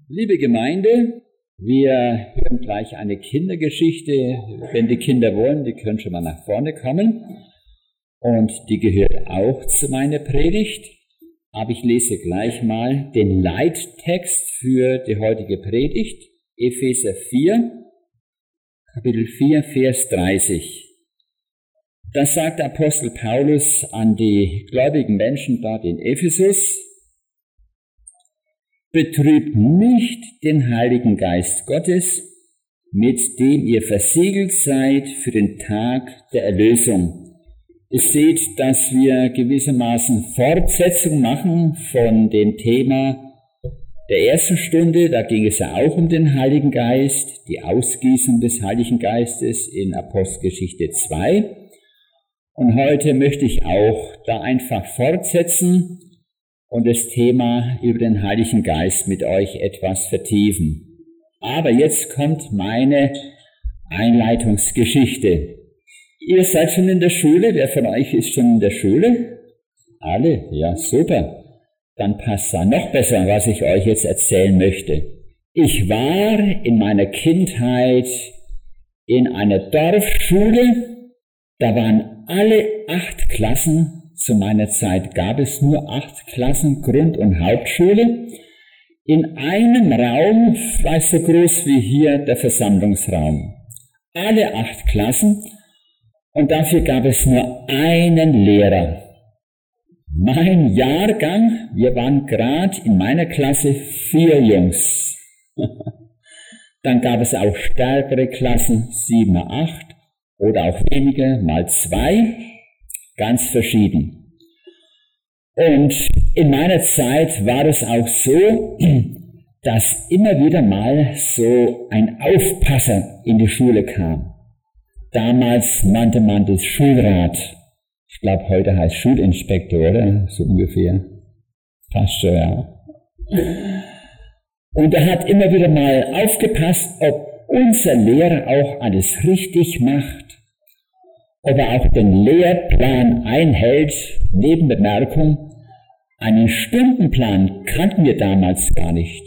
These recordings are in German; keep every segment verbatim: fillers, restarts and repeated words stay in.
Liebe Gemeinde, wir hören gleich eine Kindergeschichte. Wenn die Kinder wollen, die können schon mal nach vorne kommen. Und die gehört auch zu meiner Predigt. Aber ich lese gleich mal den Leittext für die heutige Predigt. Epheser vier, Kapitel vier, Vers dreißig. Das sagt Apostel Paulus an die gläubigen Menschen dort in Ephesus. Betrübt nicht den Heiligen Geist Gottes, mit dem ihr versiegelt seid für den Tag der Erlösung. Ihr seht, dass wir gewissermaßen Fortsetzung machen von dem Thema der ersten Stunde. Da ging es ja auch um den Heiligen Geist, die Ausgießung des Heiligen Geistes in Apostelgeschichte zwei. Und heute möchte ich auch da einfach fortsetzen und das Thema über den Heiligen Geist mit euch etwas vertiefen. Aber jetzt kommt meine Einleitungsgeschichte. Ihr seid schon in der Schule. Wer von euch ist schon in der Schule? Alle? Ja, super. Dann passt da noch besser, was ich euch jetzt erzählen möchte. Ich war in meiner Kindheit in einer Dorfschule. Da waren alle acht Klassen. Zu meiner Zeit gab es nur acht Klassen, Grund- und Hauptschule, in einem Raum, fast so groß wie hier der Versammlungsraum. Alle acht Klassen, und dafür gab es nur einen Lehrer. Mein Jahrgang, wir waren gerade in meiner Klasse vier Jungs. Dann gab es auch stärkere Klassen, sieben, acht oder auch weniger, mal zwei. Ganz verschieden. Und in meiner Zeit war es auch so, dass immer wieder mal so ein Aufpasser in die Schule kam. Damals nannte man das Schulrat. Ich glaube, heute heißt Schulinspektor, oder? So ungefähr. Passt schon, ja. Und er hat immer wieder mal aufgepasst, ob unser Lehrer auch alles richtig macht, ob er auch den Lehrplan einhält. Nebenbemerkung, einen Stundenplan kannten wir damals gar nicht.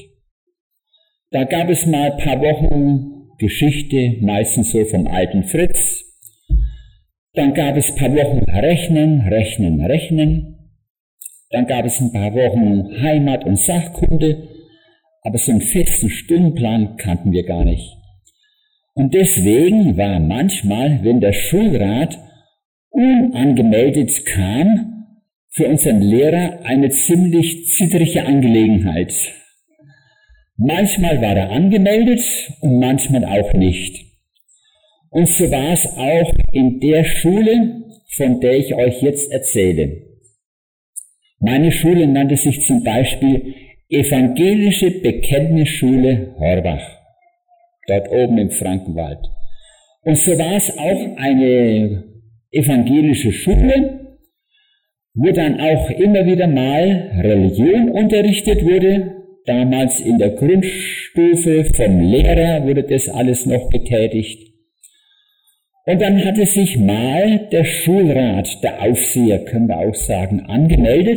Da gab es mal ein paar Wochen Geschichte, meistens so vom alten Fritz. Dann gab es ein paar Wochen Rechnen, Rechnen, Rechnen. Dann gab es ein paar Wochen Heimat- und Sachkunde. Aber so einen festen Stundenplan kannten wir gar nicht. Und deswegen war manchmal, wenn der Schulrat unangemeldet kam, für unseren Lehrer eine ziemlich zittrige Angelegenheit. Manchmal war er angemeldet und manchmal auch nicht. Und so war es auch in der Schule, von der ich euch jetzt erzähle. Meine Schule nannte sich zum Beispiel Evangelische Bekenntnisschule Horbach. Dort oben im Frankenwald. Und so war es auch eine evangelische Schule, wo dann auch immer wieder mal Religion unterrichtet wurde. Damals in der Grundstufe vom Lehrer wurde das alles noch getätigt. Und dann hatte sich mal der Schulrat, der Aufseher, können wir auch sagen, angemeldet.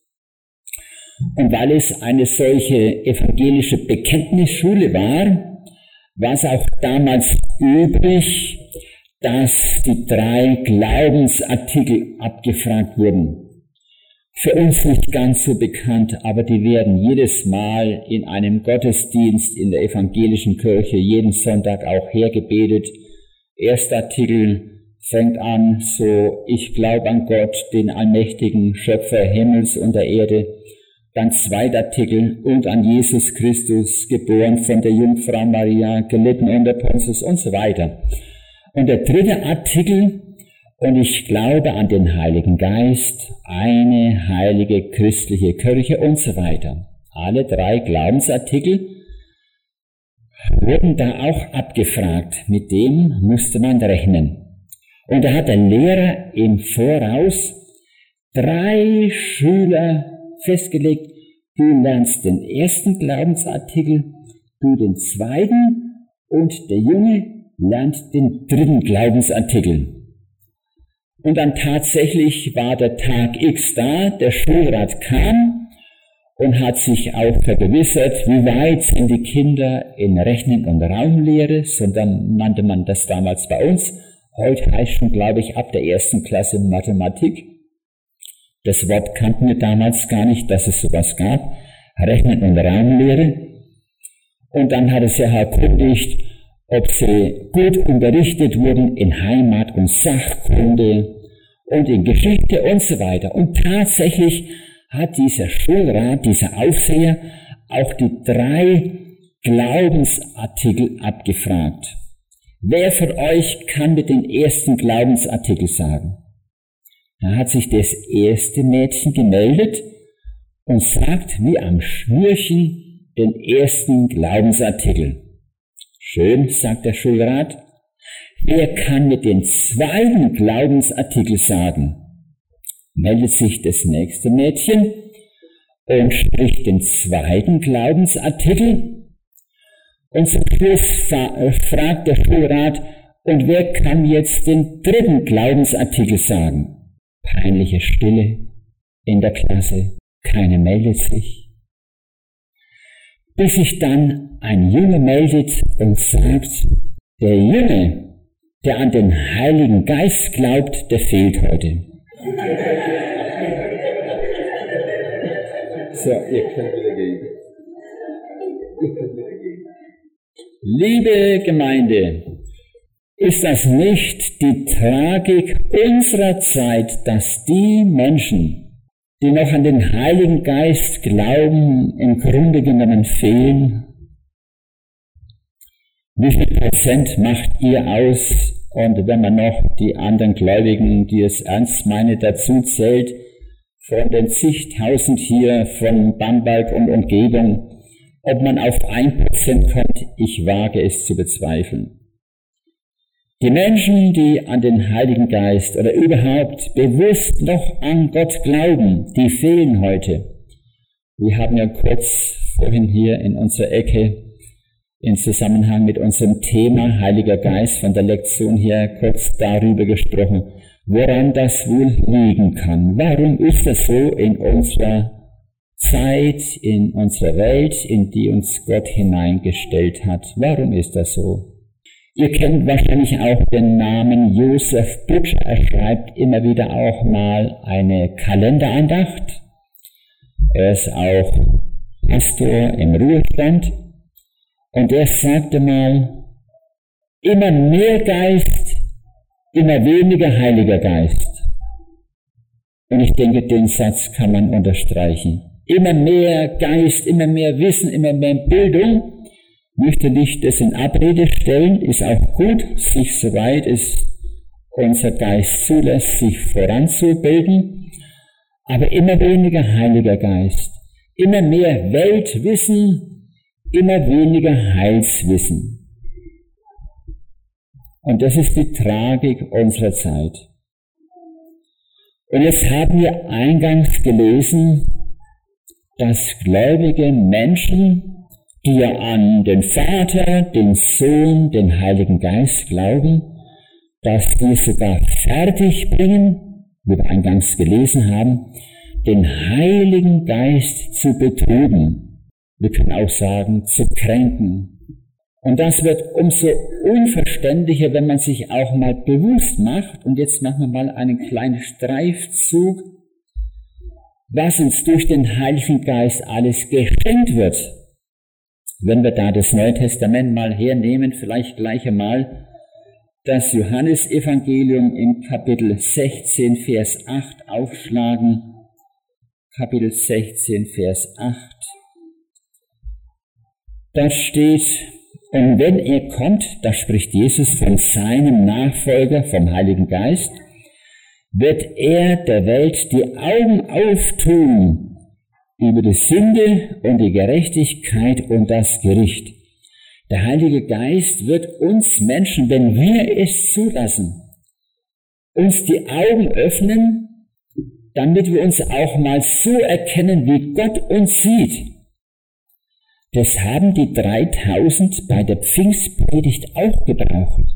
Und weil es eine solche evangelische Bekenntnisschule war, war es auch damals üblich, dass die drei Glaubensartikel abgefragt wurden. Für uns nicht ganz so bekannt, aber die werden jedes Mal in einem Gottesdienst in der evangelischen Kirche jeden Sonntag auch hergebetet. Erster Artikel fängt an, so, ich glaube an Gott, den allmächtigen Schöpfer Himmels und der Erde. Dann zweiter Artikel, und an Jesus Christus, geboren von der Jungfrau Maria, gelitten unter Pontius und so weiter. Und der dritte Artikel, und ich glaube an den Heiligen Geist, eine heilige christliche Kirche und so weiter. Alle drei Glaubensartikel wurden da auch abgefragt. Mit dem musste man rechnen. Und da hat der Lehrer im Voraus drei Schüler festgelegt, du lernst den ersten Glaubensartikel, du den zweiten und der Junge lernt den dritten Glaubensartikel. Und dann tatsächlich war der Tag X da, der Schulrat kam und hat sich auch vergewissert, wie weit sind die Kinder in Rechnen- und Raumlehre, so nannte man das damals bei uns. Heute heißt schon, glaube ich, ab der ersten Klasse Mathematik. Das Wort kannten wir damals gar nicht, dass es sowas gab. Rechnen- und Raumlehre. Und dann hat es ja erkundigt, ob sie gut unterrichtet wurden in Heimat- und Sachkunde und in Geschichte und so weiter. Und tatsächlich hat dieser Schulrat, dieser Aufseher, auch die drei Glaubensartikel abgefragt. Wer von euch kann mir den ersten Glaubensartikel sagen? Da hat sich das erste Mädchen gemeldet und sagt wie am Schnürchen den ersten Glaubensartikel. Schön, sagt der Schulrat. Wer kann mir den zweiten Glaubensartikel sagen? Meldet sich das nächste Mädchen und spricht den zweiten Glaubensartikel. Und zum Schluss fragt der Schulrat, und wer kann jetzt den dritten Glaubensartikel sagen? Peinliche Stille in der Klasse, keiner meldet sich. Bis sich dann ein Junge meldet und sagt, der Junge, der an den Heiligen Geist glaubt, der fehlt heute. So, ihr könnt wieder gehen. Ihr könnt wieder gehen. Liebe Gemeinde, ist das nicht die Tragik unserer Zeit, dass die Menschen, die noch an den Heiligen Geist glauben, im Grunde genommen fehlen? Wie viel Prozent macht ihr aus? Und wenn man noch die anderen Gläubigen, die es ernst meinen, dazu zählt, von den zigtausend hier von Bamberg und Umgebung, ob man auf ein Prozent kommt, ich wage es zu bezweifeln. Die Menschen, die an den Heiligen Geist oder überhaupt bewusst noch an Gott glauben, die fehlen heute. Wir haben ja kurz vorhin hier in unserer Ecke in Zusammenhang mit unserem Thema Heiliger Geist von der Lektion her kurz darüber gesprochen, woran das wohl liegen kann. Warum ist das so in unserer Zeit, in unserer Welt, in die uns Gott hineingestellt hat? Warum ist das so? Ihr kennt wahrscheinlich auch den Namen Josef Butscher. Er schreibt immer wieder auch mal eine Kalenderandacht. Er ist auch Pastor im Ruhestand. Und er sagte mal, immer mehr Geist, immer weniger Heiliger Geist. Und ich denke, den Satz kann man unterstreichen. Immer mehr Geist, immer mehr Wissen, immer mehr Bildung. Möchte nicht das in Abrede stellen, ist auch gut, sich soweit es unser Geist zulässt, sich voranzubilden. Aber immer weniger Heiliger Geist. Immer mehr Weltwissen, immer weniger Heilswissen. Und das ist die Tragik unserer Zeit. Und jetzt haben wir eingangs gelesen, dass gläubige Menschen, die ja an den Vater, den Sohn, den Heiligen Geist glauben, dass die sogar fertig bringen, wie wir eingangs gelesen haben, den Heiligen Geist zu betrügen. Wir können auch sagen, zu kränken. Und das wird umso unverständlicher, wenn man sich auch mal bewusst macht, und jetzt machen wir mal einen kleinen Streifzug, was uns durch den Heiligen Geist alles geschenkt wird. Wenn wir da das Neue Testament mal hernehmen, vielleicht gleich einmal das Johannesevangelium im Kapitel sechzehn, Vers acht aufschlagen. Kapitel sechzehn, Vers acht. Da steht, und wenn er kommt, da spricht Jesus von seinem Nachfolger, vom Heiligen Geist, wird er der Welt die Augen auftun über die Sünde und die Gerechtigkeit und das Gericht. Der Heilige Geist wird uns Menschen, wenn wir es zulassen, uns die Augen öffnen, damit wir uns auch mal so erkennen, wie Gott uns sieht. Das haben die dreitausend bei der Pfingstpredigt auch gebraucht.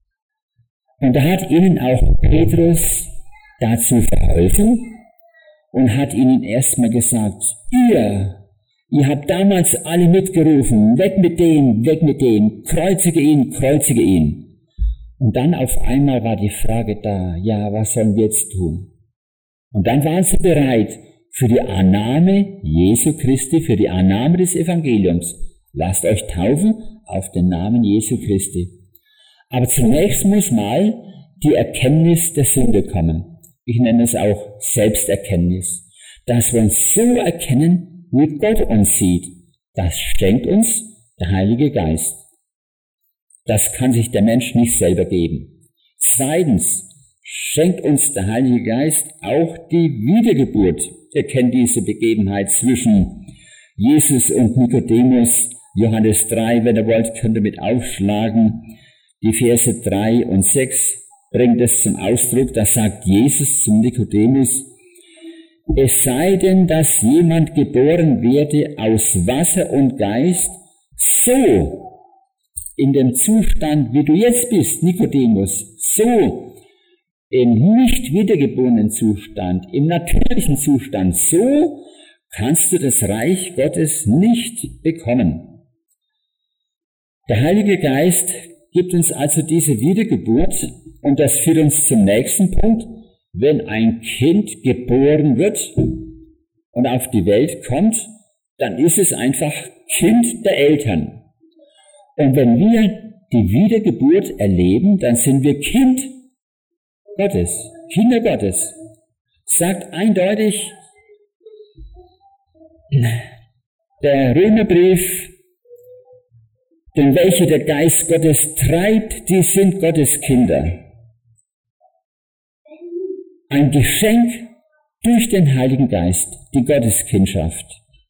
Und da hat ihnen auch Petrus dazu verholfen und hat ihnen erstmal gesagt, ihr, ihr habt damals alle mitgerufen, weg mit dem, weg mit dem, kreuzige ihn, kreuzige ihn. Und dann auf einmal war die Frage da, ja, was sollen wir jetzt tun? Und dann waren sie bereit für die Annahme Jesu Christi, für die Annahme des Evangeliums. Lasst euch taufen auf den Namen Jesu Christi. Aber zunächst muss mal die Erkenntnis der Sünde kommen. Ich nenne es auch Selbsterkenntnis. Dass wir uns so erkennen, wie Gott uns sieht. Das schenkt uns der Heilige Geist. Das kann sich der Mensch nicht selber geben. Zweitens schenkt uns der Heilige Geist auch die Wiedergeburt. Ihr kennt diese Begebenheit zwischen Jesus und Nikodemus, Johannes drei, wenn ihr wollt, könnt ihr mit aufschlagen. Die Verse drei und sechs bringt es zum Ausdruck, da sagt Jesus zum Nikodemus, es sei denn, dass jemand geboren werde aus Wasser und Geist, so in dem Zustand, wie du jetzt bist, Nikodemus, so im nicht wiedergeborenen Zustand, im natürlichen Zustand, so kannst du das Reich Gottes nicht bekommen. Der Heilige Geist gibt uns also diese Wiedergeburt und das führt uns zum nächsten Punkt. Wenn ein Kind geboren wird und auf die Welt kommt, dann ist es einfach Kind der Eltern. Und wenn wir die Wiedergeburt erleben, dann sind wir Kind Gottes, Kinder Gottes. Sagt eindeutig der Römerbrief, denn welche der Geist Gottes treibt, die sind Gottes Kinder. Ein Geschenk durch den Heiligen Geist, die Gotteskindschaft.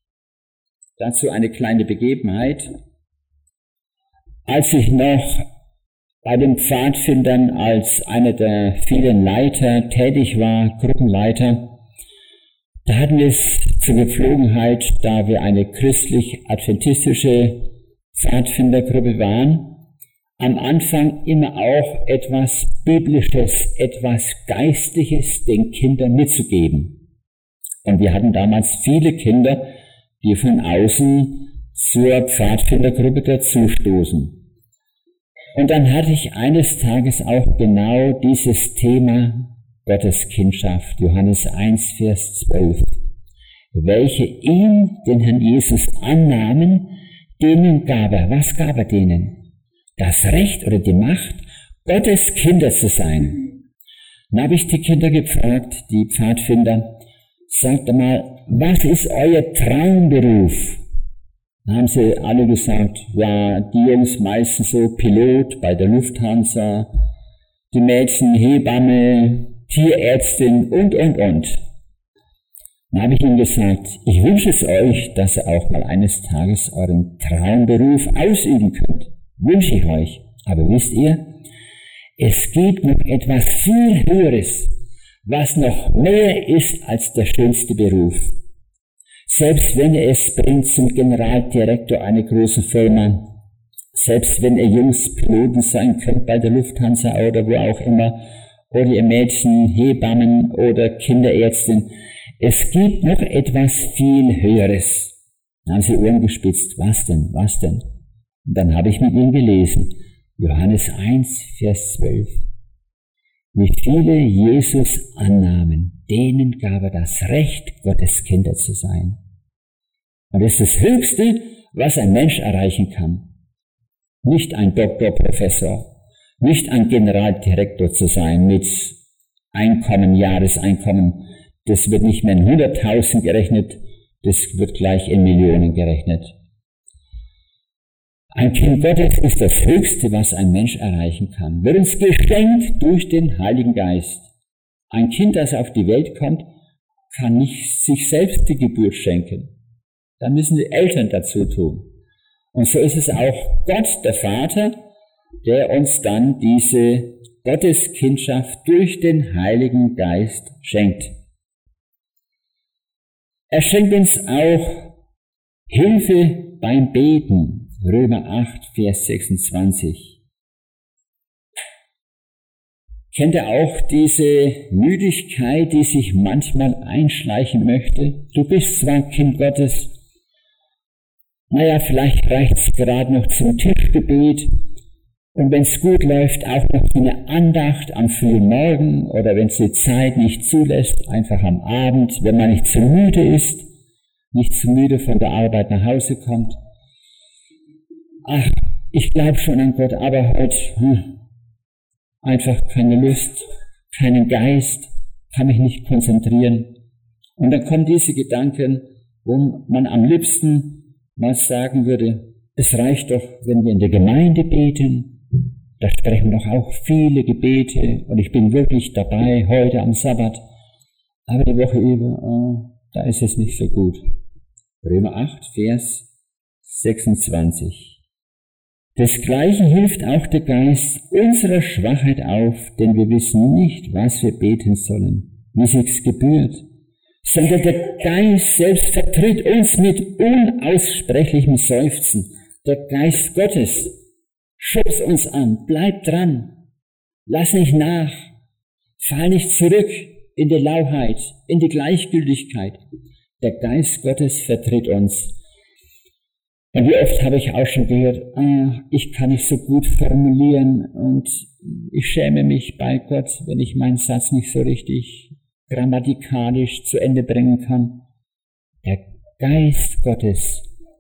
Dazu eine kleine Begebenheit. Als ich noch bei den Pfadfindern als einer der vielen Leiter tätig war, Gruppenleiter, da hatten wir es zur Gepflogenheit, da wir eine christlich-adventistische Pfadfindergruppe waren, am Anfang immer auch etwas Biblisches, etwas Geistliches den Kindern mitzugeben. Und wir hatten damals viele Kinder, die von außen zur Pfadfindergruppe dazustoßen. Und dann hatte ich eines Tages auch genau dieses Thema Gotteskindschaft, Johannes eins, Vers zwölf. Welche ihn, den Herrn Jesus, annahmen, denen gab er, was gab er denen? Das Recht oder die Macht, Gottes Kinder zu sein. Dann habe ich die Kinder gefragt, die Pfadfinder, sagt mal, was ist euer Traumberuf? Dann haben sie alle gesagt, ja, die Jungs meistens so Pilot bei der Lufthansa, die Mädchen Hebamme, Tierärztin und, und, und. Dann habe ich ihnen gesagt, ich wünsche es euch, dass ihr auch mal eines Tages euren Traumberuf ausüben könnt. Wünsche ich euch. Aber wisst ihr, es gibt noch etwas viel Höheres, was noch mehr ist als der schönste Beruf. Selbst wenn ihr es bringt zum Generaldirektor einer großen Firma, selbst wenn ihr Jungs Piloten sein könnt bei der Lufthansa oder wo auch immer, oder ihr Mädchen, Hebammen oder Kinderärztin, es gibt noch etwas viel Höheres. Dann haben sie Ohren gespitzt. Was denn? Was denn? Und dann habe ich mit ihnen gelesen. Johannes eins, Vers zwölf. Wie viele Jesus annahmen, denen gab er das Recht, Gottes Kinder zu sein. Und das ist das Höchste, was ein Mensch erreichen kann. Nicht ein Doktor, Professor, nicht ein Generaldirektor zu sein mit Einkommen, Jahreseinkommen. Das wird nicht mehr in hunderttausend gerechnet, das wird gleich in Millionen gerechnet. Ein Kind Gottes ist das Höchste, was ein Mensch erreichen kann. Wird uns geschenkt durch den Heiligen Geist. Ein Kind, das auf die Welt kommt, kann nicht sich selbst die Geburt schenken. Da müssen die Eltern dazu tun. Und so ist es auch Gott, der Vater, der uns dann diese Gotteskindschaft durch den Heiligen Geist schenkt. Er schenkt uns auch Hilfe beim Beten. Römer acht, Vers sechsundzwanzig. Kennt ihr auch diese Müdigkeit, die sich manchmal einschleichen möchte? Du bist zwar ein Kind Gottes, naja, vielleicht reicht's gerade noch zum Tischgebet und wenn's gut läuft, auch noch für eine Andacht am frühen Morgen oder wenn's die Zeit nicht zulässt, einfach am Abend, wenn man nicht zu müde ist, nicht zu müde von der Arbeit nach Hause kommt. Ach, ich glaube schon an Gott, aber heute hm, einfach keine Lust, keinen Geist, kann mich nicht konzentrieren. Und dann kommen diese Gedanken, wo man am liebsten mal sagen würde, es reicht doch, wenn wir in der Gemeinde beten, da sprechen doch auch viele Gebete und ich bin wirklich dabei, heute am Sabbat, aber die Woche über, oh, da ist es nicht so gut. Römer acht, Vers sechsundzwanzig. Desgleichen hilft auch der Geist unserer Schwachheit auf, denn wir wissen nicht, was wir beten sollen, wie sich's gebührt, sondern der Geist selbst vertritt uns mit unaussprechlichem Seufzen. Der Geist Gottes schubst uns an, bleib dran, lass nicht nach, fall nicht zurück in die Lauheit, in die Gleichgültigkeit. Der Geist Gottes vertritt uns. Und wie oft habe ich auch schon gehört, ah, ich kann nicht so gut formulieren und ich schäme mich bei Gott, wenn ich meinen Satz nicht so richtig grammatikalisch zu Ende bringen kann. Der Geist Gottes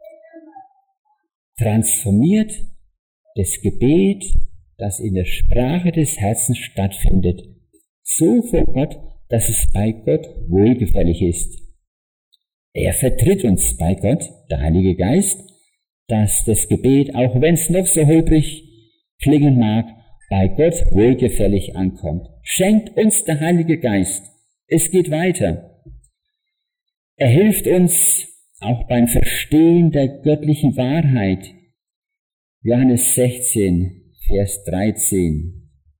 transformiert das Gebet, das in der Sprache des Herzens stattfindet, so vor Gott, dass es bei Gott wohlgefällig ist. Er vertritt uns bei Gott, der Heilige Geist, dass das Gebet, auch wenn es noch so holprig klingen mag, bei Gott wohlgefällig ankommt. Schenkt uns der Heilige Geist. Es geht weiter. Er hilft uns auch beim Verstehen der göttlichen Wahrheit. Johannes sechzehn, Vers dreizehn.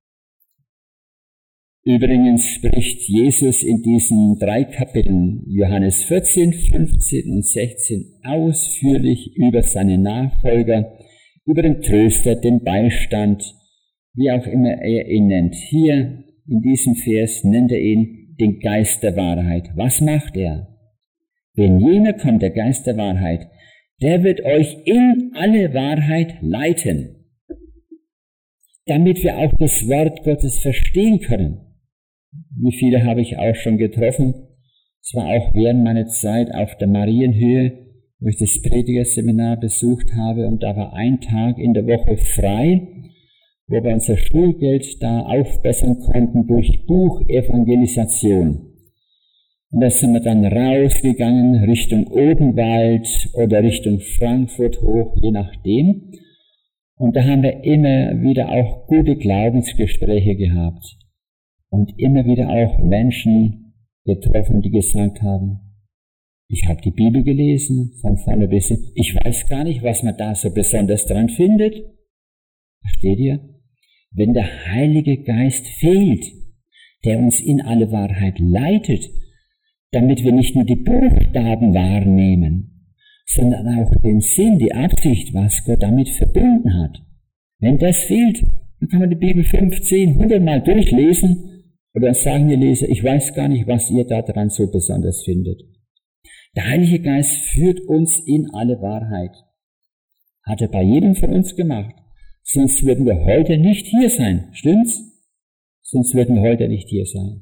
Übrigens spricht Jesus in diesen drei Kapiteln, Johannes vierzehn, fünfzehn und sechzehn, ausführlich über seine Nachfolger, über den Tröster, den Beistand, wie auch immer er ihn nennt. Hier in diesem Vers nennt er ihn den Geist der Wahrheit. Was macht er? Wenn jener kommt, der Geist der Wahrheit, der wird euch in alle Wahrheit leiten, damit wir auch das Wort Gottes verstehen können. Wie viele habe ich auch schon getroffen, zwar auch während meiner Zeit auf der Marienhöhe, wo ich das Predigerseminar besucht habe, und da war ein Tag in der Woche frei, wo wir unser Schulgeld da aufbessern konnten durch Buchevangelisation. Und da sind wir dann rausgegangen Richtung Odenwald oder Richtung Frankfurt hoch, je nachdem. Und da haben wir immer wieder auch gute Glaubensgespräche gehabt. Und immer wieder auch Menschen getroffen, die gesagt haben, ich habe die Bibel gelesen, von vorne bis hinten. Ich weiß gar nicht, was man da so besonders dran findet. Versteht ihr? Wenn der Heilige Geist fehlt, der uns in alle Wahrheit leitet, damit wir nicht nur die Buchstaben wahrnehmen, sondern auch den Sinn, die Absicht, was Gott damit verbunden hat. Wenn das fehlt, dann kann man die Bibel fünfzehn, hundert Mal durchlesen und dann sagen die Leser, ich weiß gar nicht, was ihr da dran so besonders findet. Der Heilige Geist führt uns in alle Wahrheit. Hat er bei jedem von uns gemacht. Sonst würden wir heute nicht hier sein. Stimmt's? Sonst würden wir heute nicht hier sein.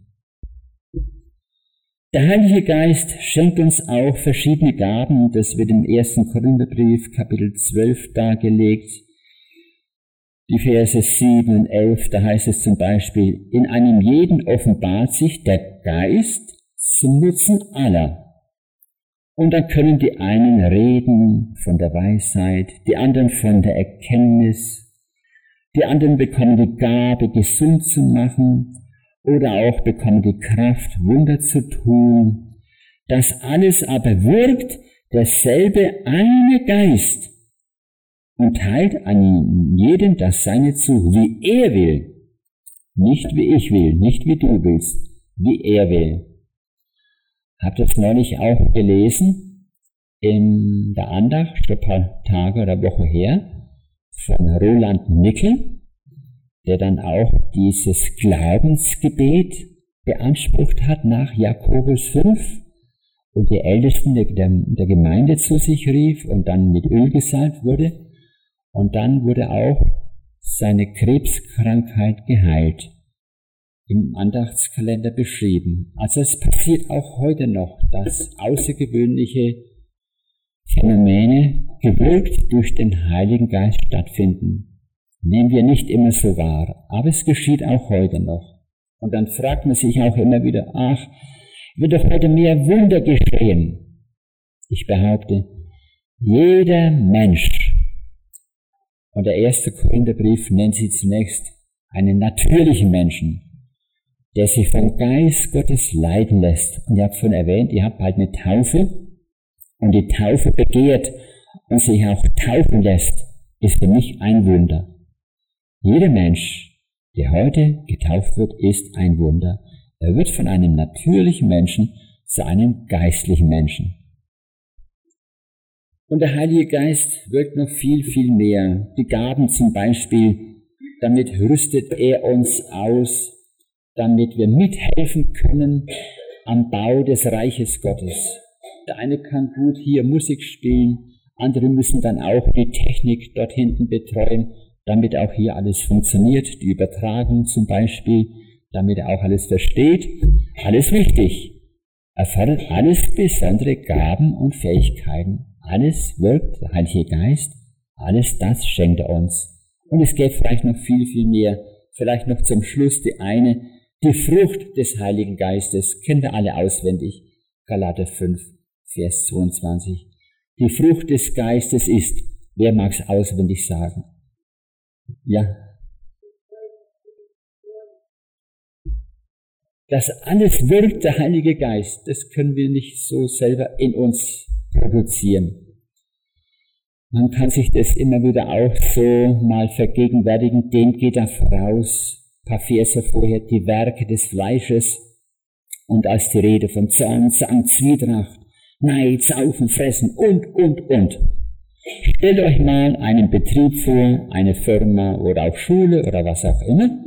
Der Heilige Geist schenkt uns auch verschiedene Gaben. Das wird im ersten Korintherbrief, Kapitel zwölf, dargelegt. Die Verse sieben und elf, da heißt es zum Beispiel, in einem jeden offenbart sich der Geist zum Nutzen aller. Und dann können die einen reden von der Weisheit, die anderen von der Erkenntnis, die anderen bekommen die Gabe, gesund zu machen, oder auch bekommen die Kraft, Wunder zu tun. Das alles aber wirkt derselbe eine Geist und teilt an jedem das Seine zu, wie er will. Nicht wie ich will, nicht wie du willst, wie er will. Habt ihr es neulich auch gelesen in der Andacht, schon ein paar Tage oder Woche her, von Roland Nickel, der dann auch dieses Glaubensgebet beansprucht hat nach Jakobus fünf und die Ältesten der, der, der Gemeinde zu sich rief und dann mit Öl gesalbt wurde. Und dann wurde auch seine Krebskrankheit geheilt, im Andachtskalender beschrieben. Also es passiert auch heute noch, dass außergewöhnliche Phänomene gewirkt durch den Heiligen Geist stattfinden. Nehmen wir nicht immer so wahr, aber es geschieht auch heute noch. Und dann fragt man sich auch immer wieder, ach, wird doch heute mehr Wunder geschehen. Ich behaupte, jeder Mensch, und der erste Korintherbrief nennt sie zunächst einen natürlichen Menschen, der sich vom Geist Gottes leiten lässt. Und ihr habt schon erwähnt, ihr habt bald eine Taufe, und die Taufe begehrt und sich auch taufen lässt, ist für mich ein Wunder. Jeder Mensch, der heute getauft wird, ist ein Wunder. Er wird von einem natürlichen Menschen zu einem geistlichen Menschen. Und der Heilige Geist wirkt noch viel, viel mehr. Die Gaben zum Beispiel, damit rüstet er uns aus, damit wir mithelfen können am Bau des Reiches Gottes. Der eine kann gut hier Musik spielen, andere müssen dann auch die Technik dort hinten betreuen, damit auch hier alles funktioniert, die Übertragung zum Beispiel, damit er auch alles versteht. Alles wichtig. Er fordert alles besondere Gaben und Fähigkeiten. Alles wirkt der Heilige Geist, alles das schenkt er uns. Und es gäbe vielleicht noch viel, viel mehr. Vielleicht noch zum Schluss die eine, die Frucht des Heiligen Geistes, kennen wir alle auswendig. Galater fünf, Vers zweiundzwanzig. Die Frucht des Geistes ist, wer mag es auswendig sagen? Ja. Das alles wirkt der Heilige Geist, das können wir nicht so selber in uns produzieren. Man kann sich das immer wieder auch so mal vergegenwärtigen, dem geht da voraus, ein paar Verse vorher, die Werke des Fleisches, und als die Rede von Zorn, Zank, Zwietracht, Neid, Saufen, Fressen und, und, und. Stellt euch mal einen Betrieb vor, eine Firma oder auch Schule oder was auch immer,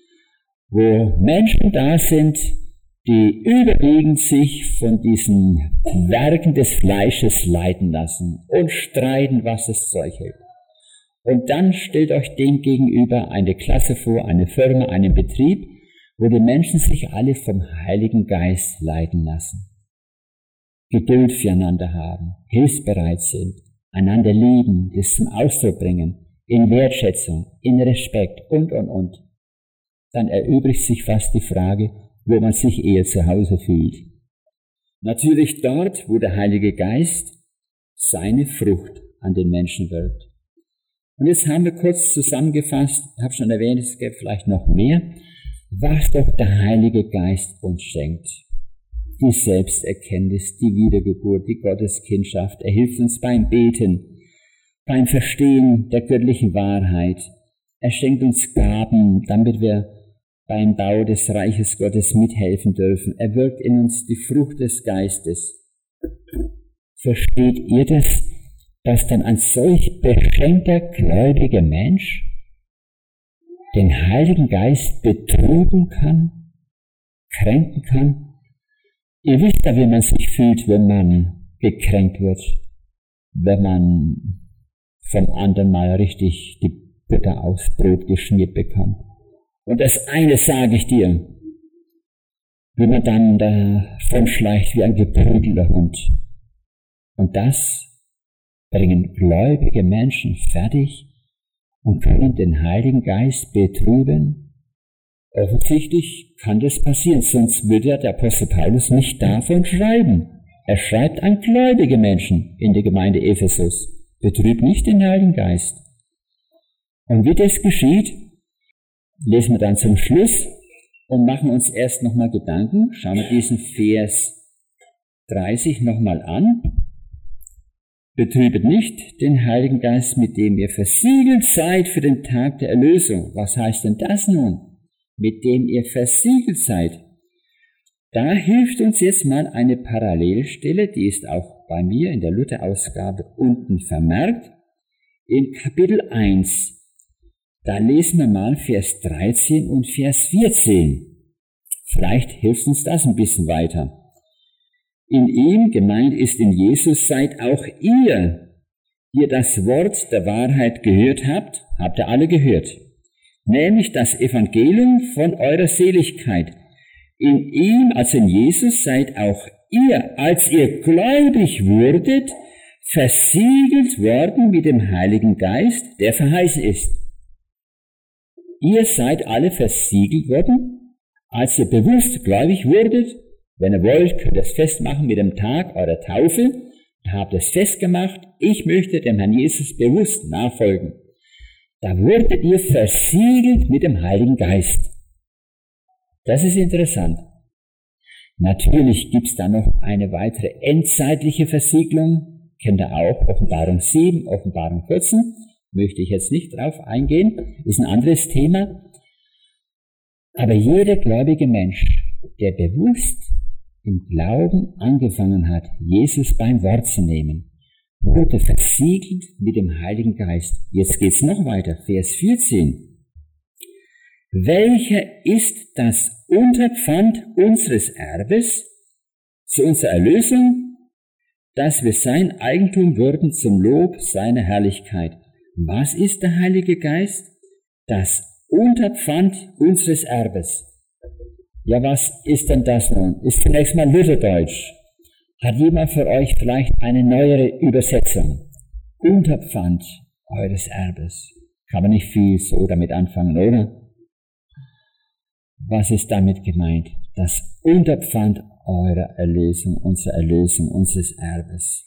wo Menschen da sind, die überwiegend sich von diesen Werken des Fleisches leiten lassen und streiten, was das Zeug hält. Und dann stellt euch dem gegenüber eine Klasse vor, eine Firma, einen Betrieb, wo die Menschen sich alle vom Heiligen Geist leiten lassen, Geduld füreinander haben, hilfsbereit sind, einander lieben, das zum Ausdruck bringen, in Wertschätzung, in Respekt und, und, und. Dann erübrigt sich fast die Frage, wo man sich eher zu Hause fühlt. Natürlich dort, wo der Heilige Geist seine Frucht an den Menschen wirkt. Und jetzt haben wir kurz zusammengefasst, ich habe schon erwähnt, es gibt vielleicht noch mehr, was doch der Heilige Geist uns schenkt. Die Selbsterkenntnis, die Wiedergeburt, die Gotteskindschaft. Er hilft uns beim Beten, beim Verstehen der göttlichen Wahrheit. Er schenkt uns Gaben, damit wir beim Bau des Reiches Gottes mithelfen dürfen. Er wirkt in uns die Frucht des Geistes. Versteht ihr das, dass dann ein solch beschränkter, gläubiger Mensch den Heiligen Geist betrüben kann, kränken kann? Ihr wisst ja, wie man sich fühlt, wenn man gekränkt wird, wenn man vom anderen mal richtig die Butter aufs Brot geschmiert bekommt. Und das eine sage ich dir, wie man dann davon schleicht wie ein geprügelter Hund. Und das bringen gläubige Menschen fertig und können den Heiligen Geist betrüben. Offensichtlich kann das passieren, sonst würde ja der Apostel Paulus nicht davon schreiben. Er schreibt an gläubige Menschen in der Gemeinde Ephesus, betrübt nicht den Heiligen Geist. Und wie das geschieht, lesen wir dann zum Schluss und machen uns erst nochmal Gedanken. Schauen wir diesen Vers dreißig nochmal an. Betrübet nicht den Heiligen Geist, mit dem ihr versiegelt seid für den Tag der Erlösung. Was heißt denn das nun? Mit dem ihr versiegelt seid. Da hilft uns jetzt mal eine Parallelstelle, die ist auch bei mir in der Lutherausgabe unten vermerkt. In Kapitel eins. Da lesen wir mal Vers dreizehn und Vers vierzehn. Vielleicht hilft uns das ein bisschen weiter. In ihm, gemeint ist in Jesus, seid auch ihr, die ihr das Wort der Wahrheit gehört habt, habt ihr alle gehört, nämlich das Evangelium von eurer Seligkeit. In ihm, also in Jesus, seid auch ihr, als ihr gläubig wurdet, versiegelt worden mit dem Heiligen Geist, der verheißen ist. Ihr seid alle versiegelt worden, als ihr bewusst gläubig wurdet. Wenn ihr wollt, könnt ihr es festmachen mit dem Tag eurer Taufe. Ihr habt es festgemacht, ich möchte dem Herrn Jesus bewusst nachfolgen. Da wurdet ihr versiegelt mit dem Heiligen Geist. Das ist interessant. Natürlich gibt es da noch eine weitere endzeitliche Versiegelung. Kennt ihr auch, Offenbarung sieben, Offenbarung vierzehn. Möchte ich jetzt nicht drauf eingehen, ist ein anderes Thema. Aber jeder gläubige Mensch, der bewusst im Glauben angefangen hat, Jesus beim Wort zu nehmen, wurde versiegelt mit dem Heiligen Geist. Jetzt geht's noch weiter, Vers vierzehn. Welcher ist das Unterpfand unseres Erbes zu unserer Erlösung, dass wir sein Eigentum würden zum Lob seiner Herrlichkeit? Was ist der Heilige Geist? Das Unterpfand unseres Erbes. Ja, was ist denn das nun? Ist zunächst mal Lutherdeutsch. Hat jemand für euch vielleicht eine neuere Übersetzung? Unterpfand eures Erbes. Kann man nicht viel so damit anfangen, oder? Was ist damit gemeint? Das Unterpfand eurer Erlösung, unserer Erlösung, unseres Erbes.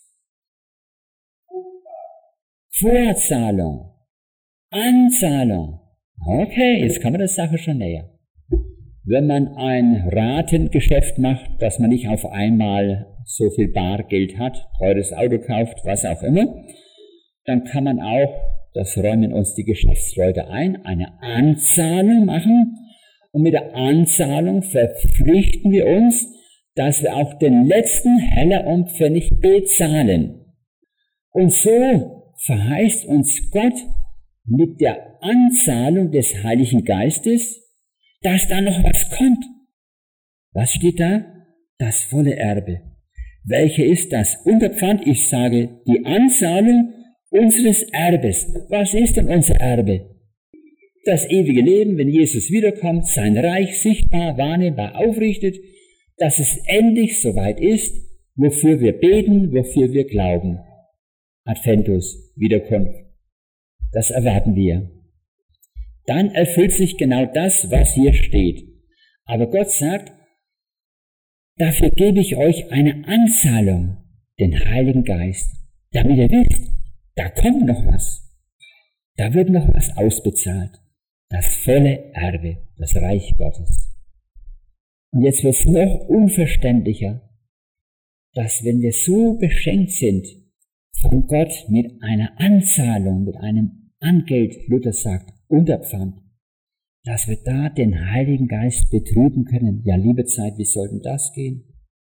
Vorzahlung. Anzahlung. Okay, jetzt kommen wir der Sache schon näher. Wenn man ein Ratengeschäft macht, dass man nicht auf einmal so viel Bargeld hat, teures Auto kauft, was auch immer, dann kann man auch, das räumen uns die Geschäftsleute ein, eine Anzahlung machen. Und mit der Anzahlung verpflichten wir uns, dass wir auch den letzten Heller und Pfennig bezahlen. Und so verheißt uns Gott mit der Anzahlung des Heiligen Geistes, dass da noch was kommt. Was steht da? Das volle Erbe. Welche ist das Unterpfand? Ich sage, die Anzahlung unseres Erbes. Was ist denn unser Erbe? Das ewige Leben, wenn Jesus wiederkommt, sein Reich sichtbar, wahrnehmbar aufrichtet, dass es endlich soweit ist, wofür wir beten, wofür wir glauben. Adventus, Wiederkunft. Das erwarten wir. Dann erfüllt sich genau das, was hier steht. Aber Gott sagt, dafür gebe ich euch eine Anzahlung, den Heiligen Geist, damit ihr wisst, da kommt noch was. Da wird noch was ausbezahlt. Das volle Erbe, das Reich Gottes. Und jetzt wird es noch unverständlicher, dass wenn wir so beschenkt sind von Gott mit einer Anzahlung, mit einem Angeld, Luther sagt, Unterpfand, dass wir da den Heiligen Geist betrüben können. Ja, liebe Zeit, wie soll denn das gehen?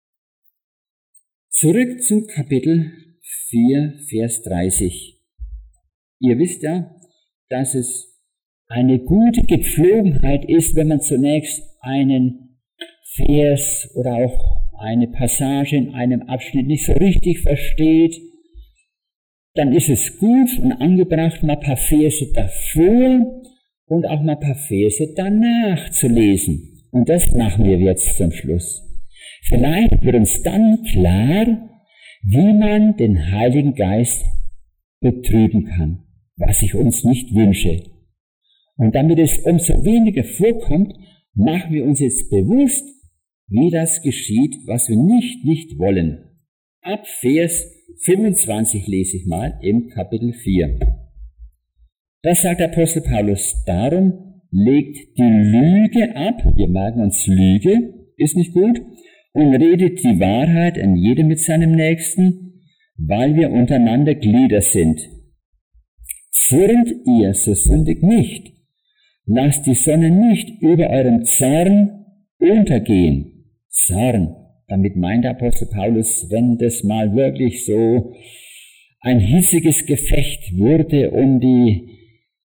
Zurück zu Kapitel vier, Vers dreißig. Ihr wisst ja, dass es eine gute Gepflogenheit ist, wenn man zunächst einen Vers oder auch eine Passage in einem Abschnitt nicht so richtig versteht, dann ist es gut und angebracht, mal ein paar Verse davor und auch mal ein paar Verse danach zu lesen. Und das machen wir jetzt zum Schluss. Vielleicht wird uns dann klar, wie man den Heiligen Geist betrüben kann, was ich uns nicht wünsche. Und damit es umso weniger vorkommt, machen wir uns jetzt bewusst, wie das geschieht, was wir nicht, nicht wollen. Ab Vers fünfundzwanzig lese ich mal im Kapitel vier. Da sagt der Apostel Paulus, darum legt die Lüge ab, wir merken uns Lüge, ist nicht gut, und redet die Wahrheit an jedem mit seinem Nächsten, weil wir untereinander Glieder sind. Zürnt ihr, so sündigt nicht. Lasst die Sonne nicht über eurem Zorn untergehen. Zorn, damit meint der Apostel Paulus, wenn das mal wirklich so ein hissiges Gefecht wurde um die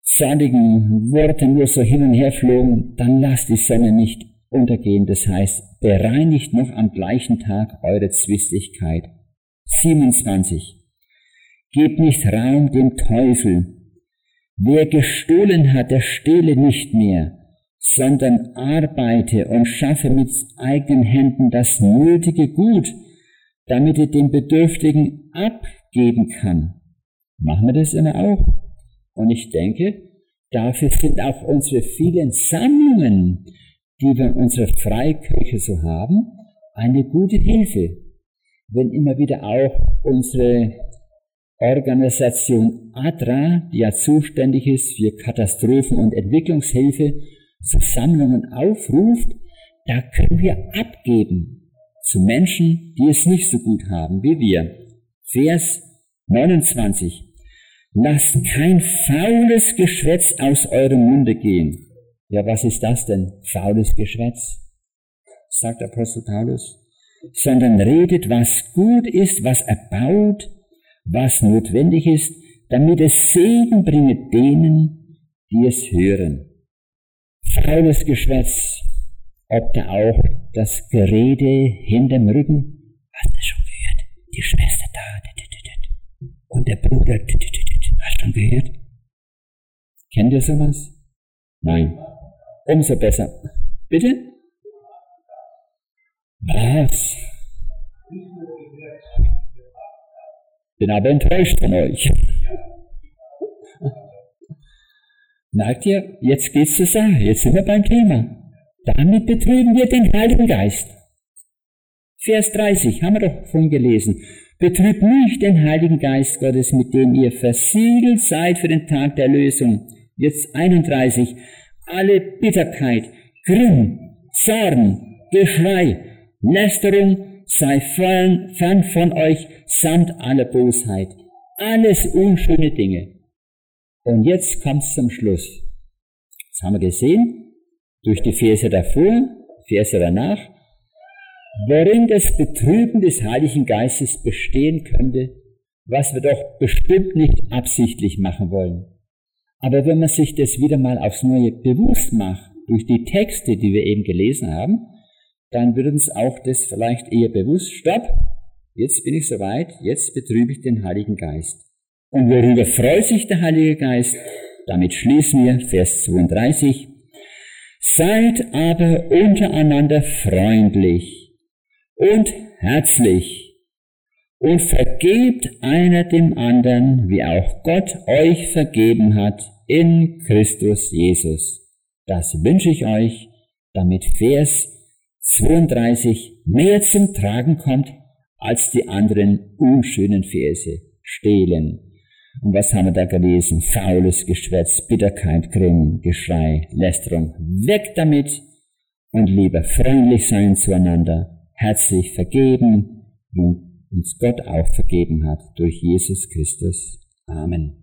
zornigen Worte nur so hin und her flogen, dann lasst die Sonne nicht untergehen. Das heißt, bereinigt noch am gleichen Tag eure Zwistigkeit. siebenundzwanzig. Gebt nicht Raum dem Teufel. Wer gestohlen hat, der stehle nicht mehr, sondern arbeite und schaffe mit eigenen Händen das nötige Gut, damit er den Bedürftigen abgeben kann. Machen wir das immer auch? Und ich denke, dafür sind auch unsere vielen Sammlungen, die wir in unserer Freikirche so haben, eine gute Hilfe. Wenn immer wieder auch unsere Organisation A D R A, die ja zuständig ist für Katastrophen- und Entwicklungshilfe, zu Sammlungen aufruft, da können wir abgeben zu Menschen, die es nicht so gut haben wie wir. Vers neunundzwanzig. Lasst kein faules Geschwätz aus eurem Munde gehen. Ja, was ist das denn? Faules Geschwätz? Sagt Apostel Paulus. Sondern redet, was gut ist, was erbaut, was notwendig ist, damit es Segen bringe denen, die es hören. Faules Geschwätz, ob da auch das Gerede hinterm Rücken, hast du schon gehört? Die Schwester da, und der Bruder, hast du schon gehört? Kennt ihr sowas? Nein. Umso besser. Bitte? Was? Bin aber enttäuscht von euch. Merkt ihr, jetzt geht's zur Sache, jetzt sind wir beim Thema. Damit betrüben wir den Heiligen Geist. Vers dreißig, haben wir doch vorhin gelesen. Betrübt nicht den Heiligen Geist Gottes, mit dem ihr versiegelt seid für den Tag der Erlösung. Jetzt einunddreißig. Alle Bitterkeit, Grimm, Zorn, Geschrei, Lästerung sei fern, fern von euch, samt aller Bosheit. Alles unschöne Dinge. Und jetzt kommt's zum Schluss. Das haben wir gesehen, durch die Verse davor, Verse danach, worin das Betrüben des Heiligen Geistes bestehen könnte, was wir doch bestimmt nicht absichtlich machen wollen. Aber wenn man sich das wieder mal aufs Neue bewusst macht, durch die Texte, die wir eben gelesen haben, dann wird uns auch das vielleicht eher bewusst, stopp, jetzt bin ich soweit, jetzt betrübe ich den Heiligen Geist. Und worüber freut sich der Heilige Geist? Damit schließen wir Vers zweiunddreißig. Seid aber untereinander freundlich und herzlich und vergebt einer dem anderen, wie auch Gott euch vergeben hat in Christus Jesus. Das wünsche ich euch, damit Vers zweiunddreißig mehr zum Tragen kommt als die anderen unschönen Verse. Stehlen. Und was haben wir da gelesen? Faules Geschwätz, Bitterkeit, Grimm, Geschrei, Lästerung. Weg damit und lieber freundlich sein zueinander, herzlich vergeben, wie uns Gott auch vergeben hat durch Jesus Christus. Amen.